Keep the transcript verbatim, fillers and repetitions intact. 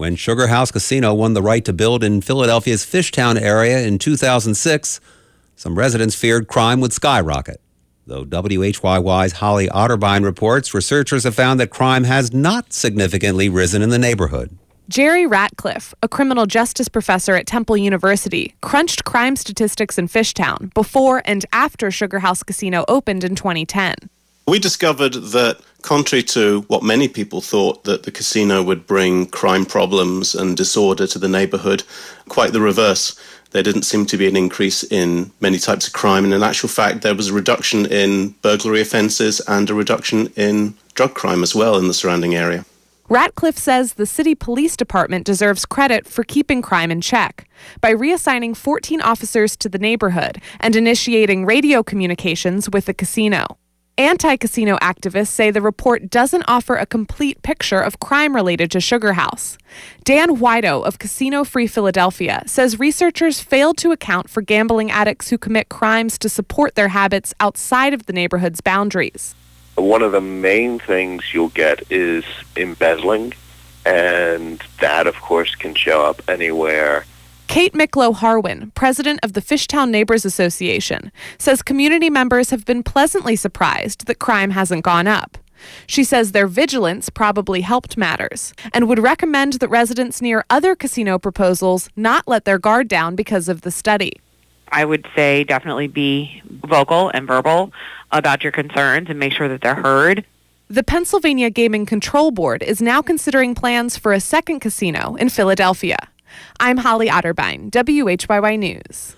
When Sugar House Casino won the right to build in Philadelphia's Fishtown area in two thousand six, some residents feared crime would skyrocket. Though W H Y Y's Holly Otterbein reports, researchers have found that crime has not significantly risen in the neighborhood. Jerry Ratcliffe, a criminal justice professor at Temple University, crunched crime statistics in Fishtown before and after Sugar House Casino opened in twenty ten. We discovered that, contrary to what many people thought, that the casino would bring crime problems and disorder to the neighborhood, quite the reverse. There didn't seem to be an increase in many types of crime, and in actual fact, there was a reduction in burglary offenses and a reduction in drug crime as well in the surrounding area. Ratcliffe says the city police department deserves credit for keeping crime in check by reassigning fourteen officers to the neighborhood and initiating radio communications with the casino. Anti-casino activists say the report doesn't offer a complete picture of crime related to Sugar House. Dan Whido of Casino Free Philadelphia says researchers failed to account for gambling addicts who commit crimes to support their habits outside of the neighborhood's boundaries. One of the main things you'll get is embezzling, and that, of course, can show up anywhere. Kate Miklow-Harwin, president of the Fishtown Neighbors Association, says community members have been pleasantly surprised that crime hasn't gone up. She says their vigilance probably helped matters and would recommend that residents near other casino proposals not let their guard down because of the study. I would say definitely be vocal and verbal about your concerns and make sure that they're heard. The Pennsylvania Gaming Control Board is now considering plans for a second casino in Philadelphia. I'm Holly Otterbein, W H Y Y News.